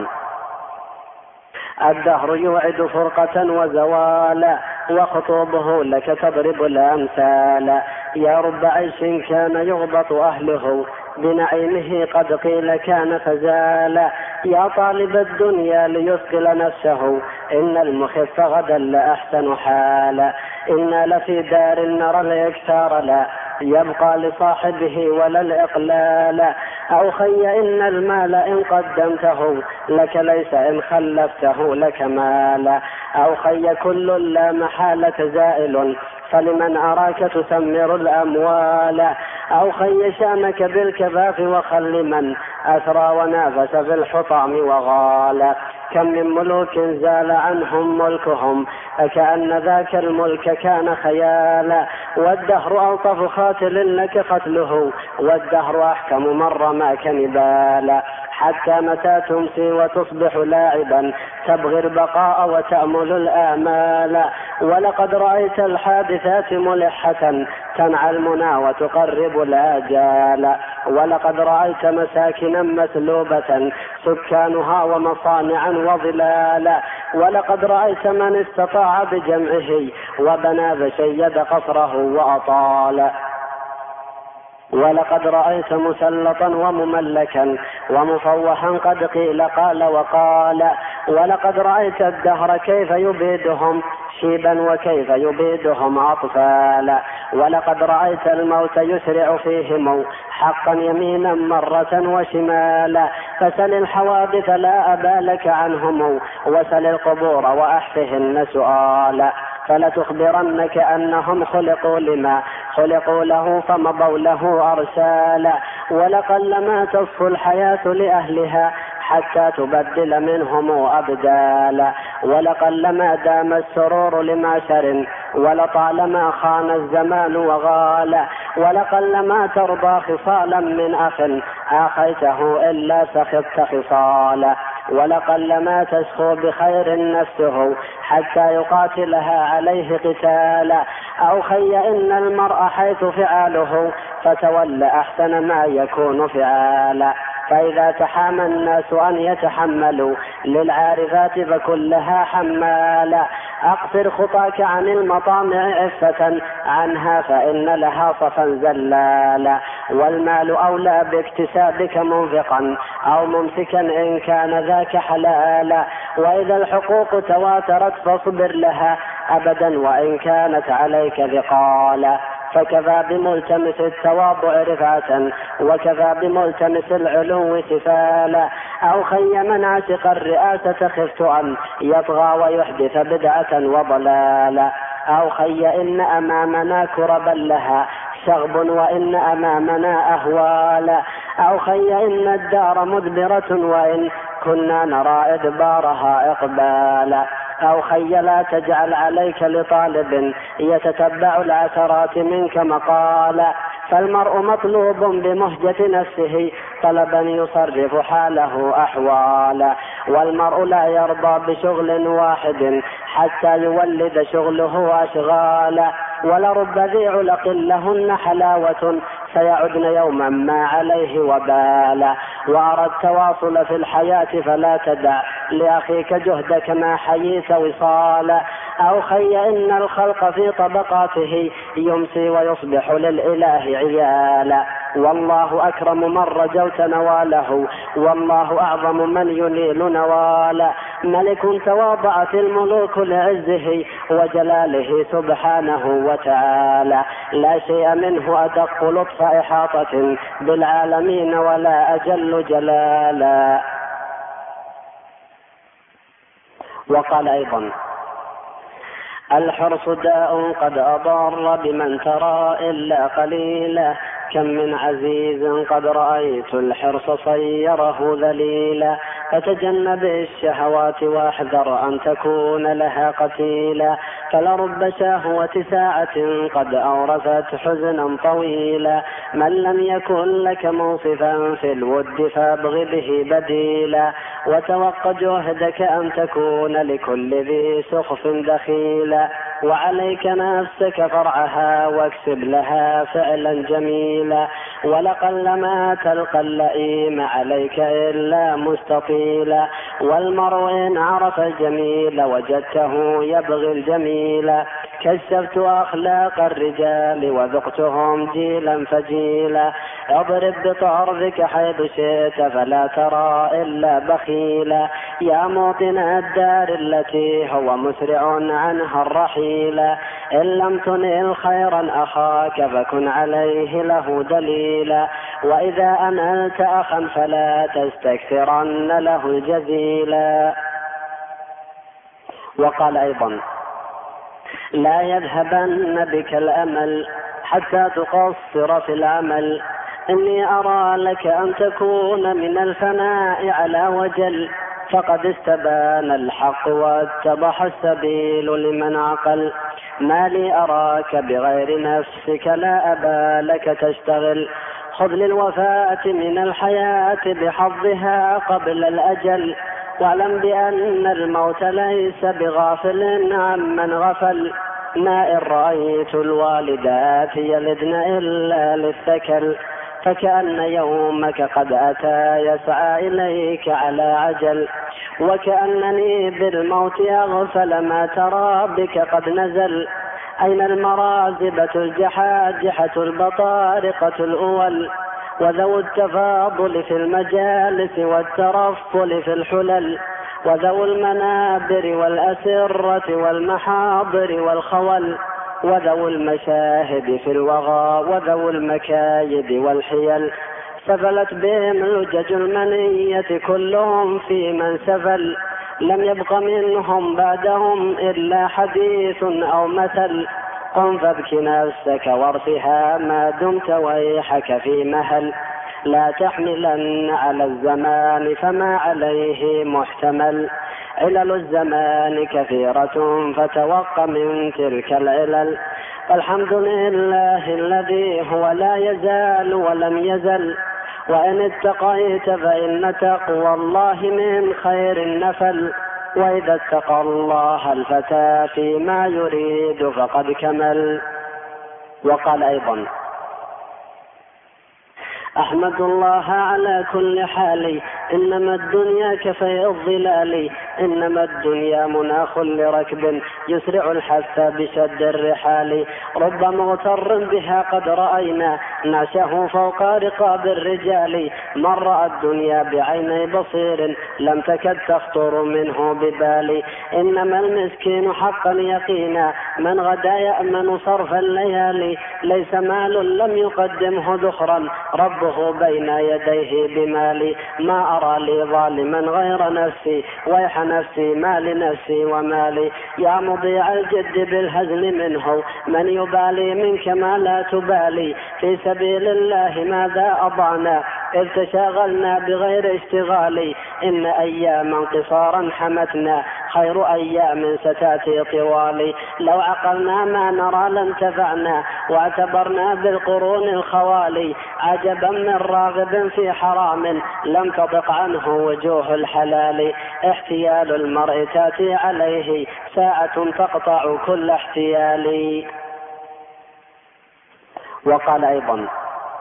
Speaker 1: الدهر يوعد فرقة وزوالا وخطوبه لك تضرب الأمثال، يا رب عيش كان يغبط أهله بنعيمه قد قيل كان فزالا، يا طالب الدنيا ليثقل نفسه إن المخف غدا لأحسن حالا، إنا لفي دار نرى الإكثار لا يبقى لصاحبه ولا الإقلال، أو خي إن المال إن قدمته لك ليس إن خلفته لك مالا. أو خي كل لا محالة زائل فلمن أراك تسمر الأموال. أو خي شأنك بالكفاف وخل من أثرى ونافس في الحطام وغال. كم من ملوك زال عنهم ملكهم فكأن ذاك الملك كان خيالا. والدهر ألطف خاتل لك قتله والدهر أحكم من رماك نبالا. حتى متى تمسي وتصبح لاعبا تبغي البقاء وتأمل الآمال. ولقد رأيت الحادثات ملحة تنعى المنى وتقرب الآجال. ولقد رأيت مساكنا مسلوبة سكانها ومصانعا وظلالا. ولقد رأيت من استطاع بجمعه وبنى فشيد قصره وأطال. ولقد رأيت مسلطا ومملكا ومفوحا قد قيل قال وقال. ولقد رأيت الدهر كيف يبيدهم شيبا وكيف يبيدهم أطفالا. ولقد رأيت الموت يسرع فيهم حقا يمينا مرة وشمالا. فسل الحوادث لا أبالك عنهم وسل القبور وأحفهن سؤالا. فلتخبرنك أنهم خلقوا لما خلقوا له فمضوا له أرسالا. ولقلما تصفو الحياة لأهلها حتى تبدل منهم أبدالا. ولقلما دام السرور لمعشر ولطالما خان الزمان وغالا. ولقلما ترضى خصالا من أخ آخيته إلا سخطت خصالا. ولقلما تسخو بخير نفسه حتى يقاتلها عليه قتالا. أو خي إن المرء حيث فعاله فتولى أحسن ما يكون فعالا. فإذا تحامى الناس أن يتحملوا للعارفات فكلها حمالا. أقصر خطاك عن المطامع عفة عنها فإن لها صفا زلالا. والمال أولى باكتسابك منفقا أو ممسكا إن كان ذاك حلالا. وإذا الحقوق تواترت فاصبر لها أبدا وإن كانت عليك ثقالا. فكفى بملتمس التواضع رفعة وكفى بملتمس العلو سفالا. أو خي من عشق الرئاسة خفت أن يطغى ويحدث بدعة وضلالا. أو خي إن أمامنا كربا لها شغب وإن أمامنا أهوالا. أو خي إن الدار مدبرة وإن كنا نرى إدبارها إقبالا. أو خي لا تجعل عليك لطالب يتتبع العثرات منك مقالا. فالمرء مطلوب بمهجة نفسه طلبا يصرف حاله أحوالا. والمرء لا يرضى بشغل واحد حتى يولد شغله أشغالا. ولرب ذي علق لهن حلاوة سيعدن يوما ما عليه وبالا. وأرى التواصل في الحياة فلا تدع لأخيك جهدك ما حييت وصالا. أو خي إن الخلق في طبقاته يمسي ويصبح للإله عيالا. والله أكرم من رجوت نواله والله أعظم من ينيل نوالا. ملك تواضعت الملوك لعزه وجلاله سبحانه وتعالى. لا شيء منه أدق لطف إحاطة بالعالمين ولا أجل جلالا. وقال أيضا الحرص داء قد أضر بمن ترى إلا قليلا. كم من عزيز قد رأيت الحرص صيره ذليلا. فتجنب الشهوات واحذر أن تكون لها قتيلا. فلرب شهوة ساعة قد أورثت حزنا طويلا. من لم يكن لك موصفا في الود فابغ به بديلا. وتوق جهدك أن تكون لكل ذي سخف دخيلا. وعليك نفسك فرعها واكسب لها فعلا جميلا. ولقلما تلقى اللئيم عليك إلا مستطيلا. والمرء إن عرف الجميل وجدته يبغي الجميل. كشفت أخلاق الرجال وذقتهم جيلا فجيلا. اضرب بطرفك حيث شئت فلا ترى إلا بخيلا. يا موطن الدار التي هو مسرع عنها الرحيل، إن لم تنل خيرا أخاك فكن عليه له دليلا، وإذا أنلت أخا فلا تستكثرن له الجزيلا. وقال أيضا: لا يذهبن بك الأمل حتى تقصر في العمل، إني أرى لك أن تكون من الفناء على وجل، فقد استبان الحق واتضح السبيل لمن عقل، ما لي أراك بغير نفسك لا أبا لك تشتغل، خذ للوفاة من الحياة بحظها قبل الأجل، واعلم بأن الموت ليس بغافل عمن غفل، ما إن رأيت الوالدات يلدن إلا للثكل، فكأن يومك قد أتى يسعى إليك على عجل، وكأنني بالموت أغفل ما ترى بك قد نزل، أين المرازبة الجحاجحة البطارقة الأول، وذو التفاضل في المجالس والترفل في الحلل، وذو المنابر والأسرة والمحاضر والخول، وذو المشاهد في الوغى وذو المكايد والحيل، سفلت بهم لجج المنية كلهم في من سفل، لم يبق منهم بعدهم إلا حديث أو مثل، قم فابك نفسك وارثها ما دمت ويحك في مهل، لا تحملن على الزمان فما عليه محتمل، علل الزمان كثيرة فتوق من تلك العلل، الحمد لله الذي هو لا يزال ولم يزل، وإن اتقيت فإن تقوى الله من خير النفل، وإذا اتقى الله الفتى فيما يريد فقد كمل. وقال أيضا: أحمد الله على كل حال، إنما الدنيا كفي الظلال، إنما الدنيا مناخ لركب يسرع الحث بشد الرحال، رب مغتر بها قد رأينا نعشه فوق رقاب الرجال، من رأى الدنيا بعيني بصير لم تكد تخطر منه ببال، إنما المسكين حقا يقينا من غدا يأمن صرف الليالي، ليس مال لم يقدمه ذخرا ربه بين يديه بمالي، ما أرى لي ظالما غير نفسي ويح نفسي ما لنفسي ومالي، يا مضيع الجد بالهزل منه من يبالي منك ما لا تبالي، في سبيل الله ماذا أضعنا إذ تشاغلنا بغير اشتغال، إن أياما قصارا حمتنا خير أيام ستأتي طوالي، لو عقلنا ما نرى لانتفعنا واعتبرنا بالقرون الخوالي، عجبا من راغب في حرام لم تضق عنه وجوه الحلال، احتيال المرء تأتي عليه ساعة تقطع كل احتيال. وقال أيضا: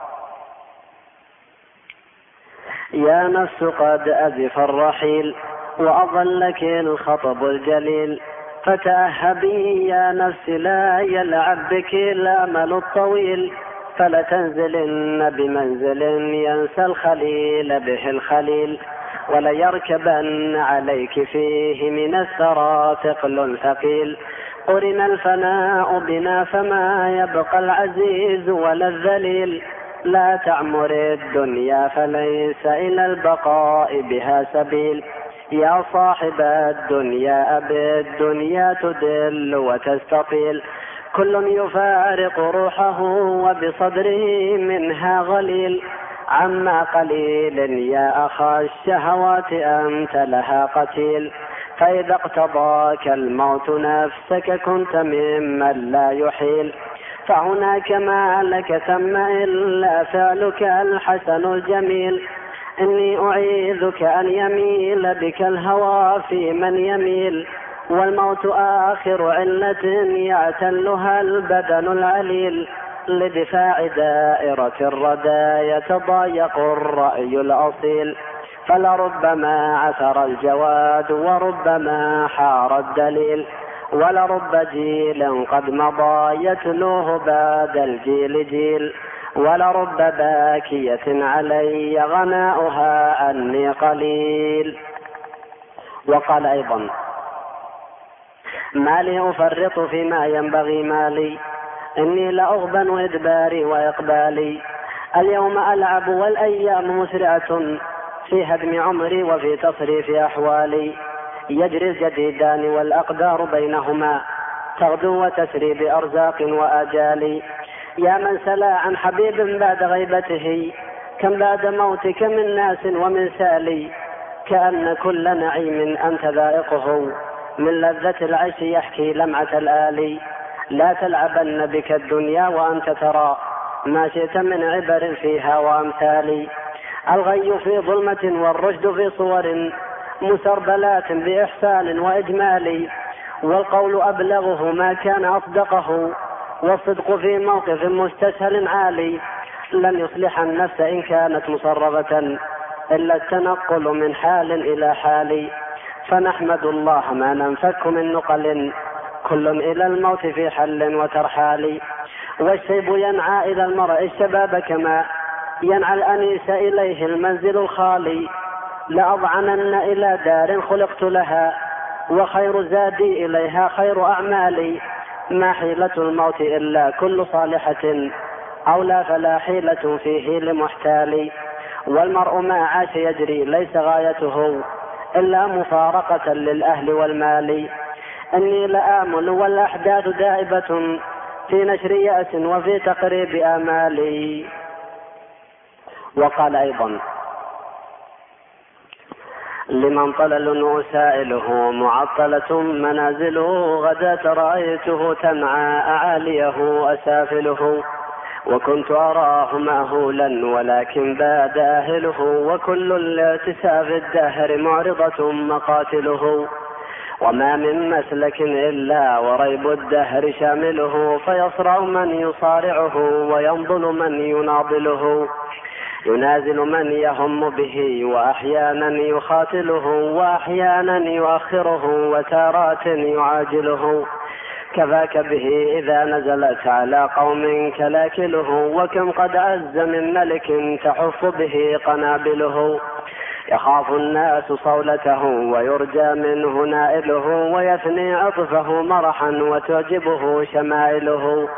Speaker 1: يا نفس قد أزف الرحيل وأظلك الخطب الجليل، فتأهبي يا نفس لا يلعب بك الأمل الطويل، فلتنزلن بمنزل ينسى الخليل به الخليل، وليركبن عليك فيه من الثرى ثقل ثقيل، قرن الفناء بنا فما يبقى العزيز ولا الذليل، لا تعمر الدنيا فليس إلى البقاء بها سبيل، يا صاحب الدنيا بالدنيا تدل وتستطيل، كل يفارق روحه وبصدره منها غليل، عما قليل يا أخا الشهوات أنت لها قتيل، فإذا اقتضاك الموت نفسك كنت ممن لا يحيل، فهناك ما لك ثم إلا فعلك الحسن الجميل، إني أعيذك أن يميل بك الهوى في من يميل، والموت آخر علة يعتلها البدن العليل، لدفاع دائرة الردى يتضايق الرأي الأصيل، فلربما عثر الجواد وربما حار الدليل، ولرب جيل قد مضى يتلوه بعد الجيل جيل، ولرب باكية علي غناؤها أني قليل. وقال أيضا: ما لي أفرط فيما ينبغي مالي، إني لأغبن إدباري وإقبالي، اليوم ألعب والأيام مسرعة في هدم عمري وفي تصريف أحوالي، يجري الجديدان والأقدار بينهما تغدو وتسري بأرزاق وآجال. يا من سلا عن حبيب بعد غيبته، كم بعد موتك من ناس ومن سالي، كأن كل نعيم أنت ذائقه من لذة العيش يحكي لمعة الآلي. لا تلعبن بك الدنيا وأنت ترى ما شئت من عبر فيها وأمثال. الغي في ظلمة والرشد في صور مسربلات بإحسان وإجمال، والقول أبلغه ما كان أصدقه، والصدق في موقف مستسهل عالي. لن يصلح النفس إن كانت مصرفة إلا التنقل من حال إلى حال، فنحمد الله ما ننفك من نقل كل إلى الموت في حل وترحال. والشيب ينعى إلى المرء الشباب كما ينعى الأنيس إليه المنزل الخالي. لأضعنن إلى دار خلقت لها، وخير زادي إليها خير أعمالي. ما حيلة الموت إلا كل صالحة، أولى فلا حيلة فيه لمحتال. والمرء ما عاش يجري ليس غايته إلا مفارقة للأهل والمال. إني لآمل والأحداث دائبة في نشر يأس وفي تقريب آمالي. وقال أيضا: لمن طلل وسائله معطلة منازله، غداة رأيته تنعى أعاليه أسافله، وكنت أراه مأهولا ولكن باد أهله، وكل الاتساف الدهر معرضة مقاتله. وما من مسلك إلا وريب الدهر شامله، فيصرع من يصارعه وينضل من يناضله، ينازل من يهم به وأحيانا يخاتله، وأحيانا يؤخره وتارات يعاجله. كفاك به إذا نزلت على قوم كلاكله، وكم قد عز من ملك تحف به قنابله. يخاف الناس صولته ويرجى منه نائله، ويثني عطفه مرحا وتعجبه شمائله.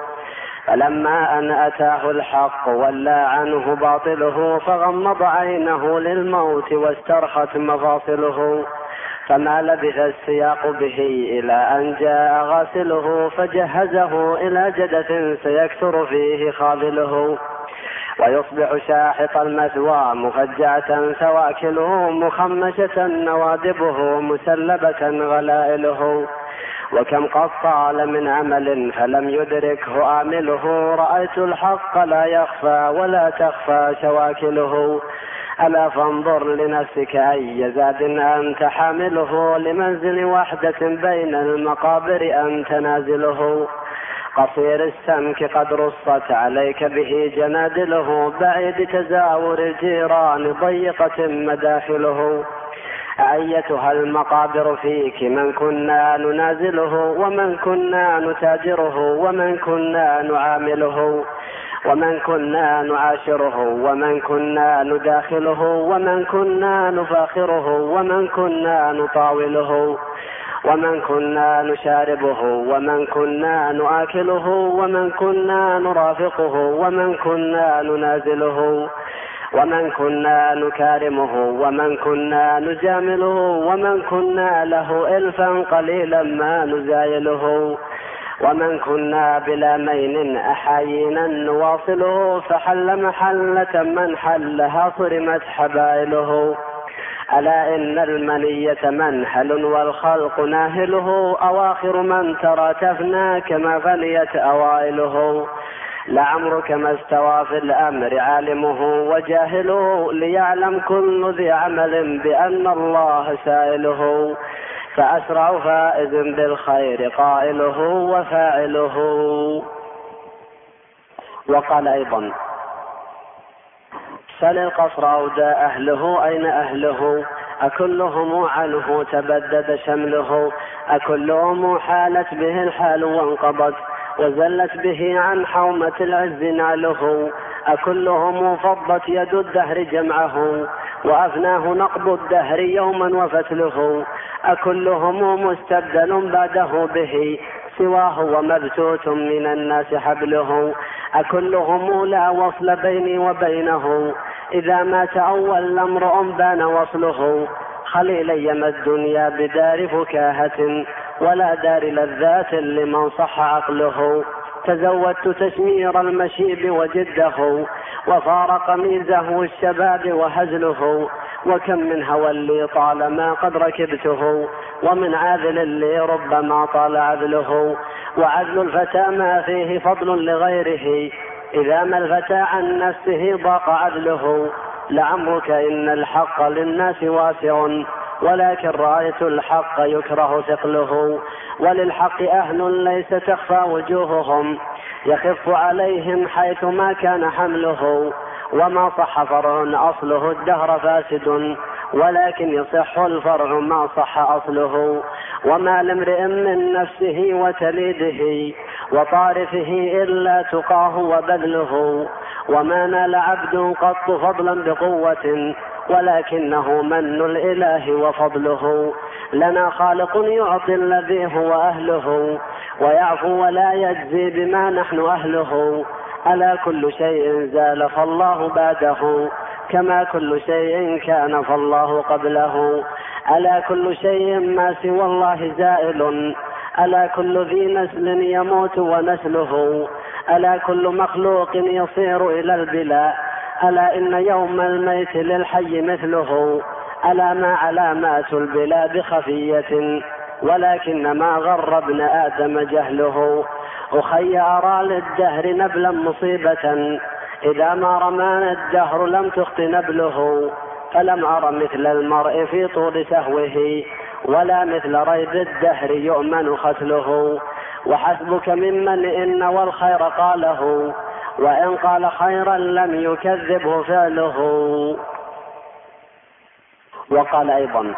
Speaker 1: فلما أن أتاه الحق ولى عنه باطله، فغمض عينه للموت واسترخت مفاصله. فما لبث السياق به إلى أن جاء غاسله، فجهزه إلى جدث سيكثر فيه خاذله، ويصبح شاحط المثوى مفجعة سواكله، مخمشة نوادبه مسلبة غلائله. وكم قد طال من عمل فلم يدركه آمله، رأيت الحق لا يخفى ولا تخفى شواكله. ألا فانظر لنفسك أي زاد أنت حامله، لمنزل وحدة بين المقابر أنت نازله. قصير السمك قد رصت عليك به جنادله، بعيد تزاور الجيران ضيقة مداخله. أيتها المقابر فيك من كنا ننازله، ومن كنا نتاجره، ومن كنا نعامله، ومن كنا نعاشره، ومن كنا نداخله، ومن كنا نفاخره، ومن كنا نطاوله، ومن كنا نشاربه، ومن كنا نآكله، ومن كنا نرافقه، ومن كنا ننازله، ومن كنا نكارمه، ومن كنا نجامله، ومن كنا له إلفا قليلا ما نزايله، ومن كنا بلا مين أحايينا نواصله، فحل محلة من حلها صرمت حبائله. ألا إن المنية منهل والخلق ناهله، أواخر من ترى تفنى كما فنيت أوائله. لعمرك ما استوى في الأمر عالمه وجاهله، ليعلم كل ذي عمل بأن الله سائله. فأسرع فائز بالخير قائله وفاعله. وقال أيضا: سل القصر أودى أهله أين أهله، أكلهم عنه تبدد شمله، أكلهم حالت به الحال وانقضت وزلت به عن حومة العز نعله، أكلهم فضت يد الدهر جمعه وأفناه نقض الدهر يوما وفتله، أكلهم مستبدل بعده به سواه ومبتوت من الناس حبله. أكلهم لا وصل بيني وبينه إذا مات أول امرؤ بان وصله. خليلي ما الدنيا بدار فكاهة ولا دار لذات لمن صح عقله. تزودت تشمير المشيب وجده وفارق ميزه الشباب وهزله. وكم من هوى لي طالما قد ركبته ومن عاذل لي ربما طال عذله. وعذل الفتى ما فيه فضل لغيره إذا ما الفتى عن نفسه ضاق عذله. لعمرك إن الحق للناس واسع ولكن رأيت الحق يكره ثقله. وللحق أهل ليس تخفى وجوههم يخف عليهم حيث ما كان حمله. وما صح فرع أصله الدهر فاسد ولكن يصح الفرع ما صح أصله. وما لامرئ من نفسه وتليده وطارفه إلا تقاه وبذله. وما نال عبد قط فضلا بقوة ولكنه من الإله وفضله. لنا خالق يعطي الذي هو أهله ويعفو ولا يجزي بما نحن أهله. ألا كل شيء زال فالله بعده كما كل شيء كان فالله قبله. ألا كل شيء ما سوى الله زائل ألا كل ذي نسل يموت ونسله. ألا كل مخلوق يصير إلى البلاء ألا إن يوم الميت للحي مثله. ألا ما علامات البلاء بخفية ولكن ما غر ابن آدم جهله. أخي أرى للدهر نبلا مصيبة إذا ما رمان الدهر لم تخط نبله. فلم أر مثل المرء في طول سهوه ولا مثل ريب الدهر يؤمن ختله. وحسبك ممن إن والخير قاله وإن قال خيرا لم يكذبه فعله. وقال أيضا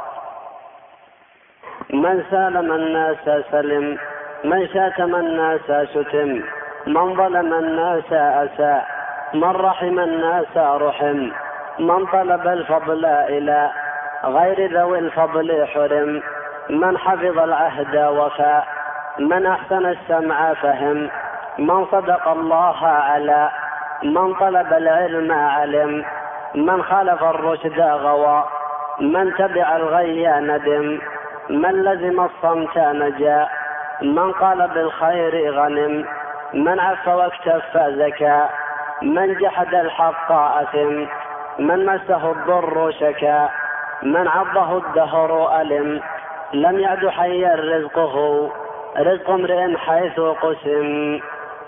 Speaker 1: من سالم الناس سلم من شاتم الناس شتم من ظلم الناس أساء من رحم الناس رحم من طلب الفضل إلى غير ذوي الفضل حرم من حفظ العهد وفى من أحسن السمع فهم من صدق الله على من طلب العلم علم من خالف الرشد غوى من تبع الغي ندم من لزم الصمت نجا من قال بالخير غنم من عف واكتف زكا من جحد الحق أثم من مسه الضر شكا من عضه الدهر ألم لم يعد حيا رزقه رزق امرئ حيث قسم.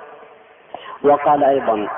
Speaker 1: وقال أيضا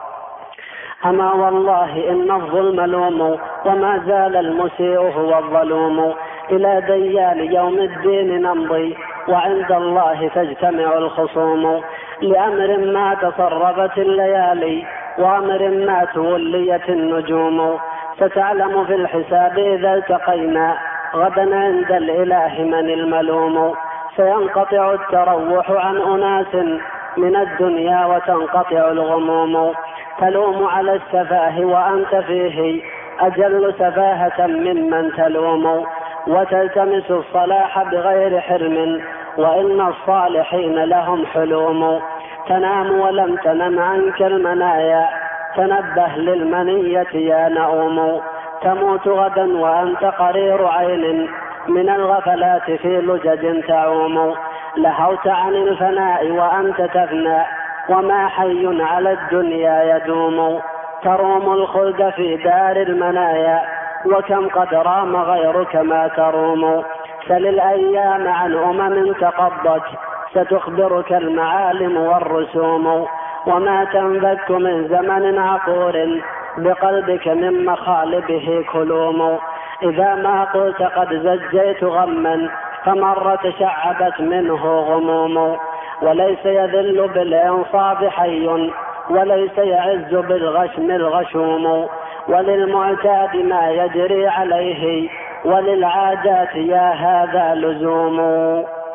Speaker 1: أما والله إن الظلم لوم وما زال المسيء هو الظلوم إلى ديان يوم الدين نمضي وعند الله تجتمع الخصوم. لأمر ما تصرفت الليالي وأمر ما توليت النجوم. ستعلم في الحساب إذا التقينا غدا عند الإله من الملوم. سينقطع التروح عن أناس من الدنيا وتنقطع الغموم. تلوم على السفاه وأنت فيه أجل سفاهة ممن تلوم. وتلتمس الصلاح بغير حرم وإن الصالحين لهم حلوم. تنام ولم تنم عنك المنايا تنبه للمنية يا نؤوم. تموت غدا وأنت قرير عين من الغفلات في لجج تعوم. لهوت عن الفناء وأنت تفنى وما حي على الدنيا يدوم. تروم الخلد في دار المنايا وكم قد رام غيرك ما تروم. سل الأيام عن أمم تقضت ستخبرك المعالم والرسوم. وما تنفك من زمن عقور بقلبك من مخالبه كلوم. إذا ما قلت قد زجيت غما فمرة شعبت منه غموم. وليس يذل بالإنصاف حي وليس يعز بالغشم الغشوم. وللمعتاد ما يجري عليه وللعادات يا هذا لزوم.